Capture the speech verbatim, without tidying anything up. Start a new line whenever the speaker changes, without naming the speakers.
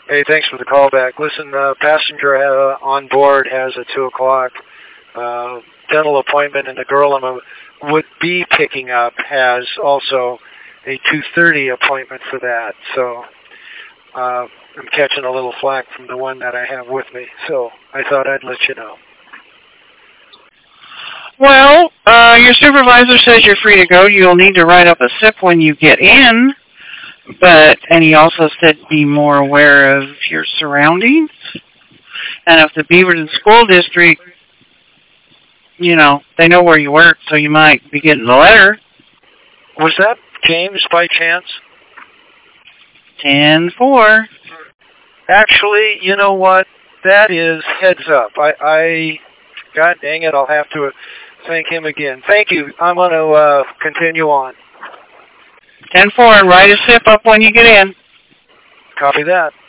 Hey, thanks for the call back. Listen, uh, passenger uh, on board has a two o'clock uh, dental appointment, and the girl I'm would be picking up has also a two thirty appointment for that. So uh, I'm catching a little flack from the one that I have with me. So I thought I'd let you know.
Well, uh, your supervisor says you're free to go. You'll need to write up a S I P when you get in. But, and he also said be more aware of your surroundings. And if the Beaverton School District, you know, they know where you work, so you might be getting a letter.
Was that James by chance?
ten four.
Actually, you know what? That is heads up. I, I God dang it, I'll have to thank him again. Thank you. I'm going to uh, continue on.
ten four, and write a S I P up when you get in.
Copy that.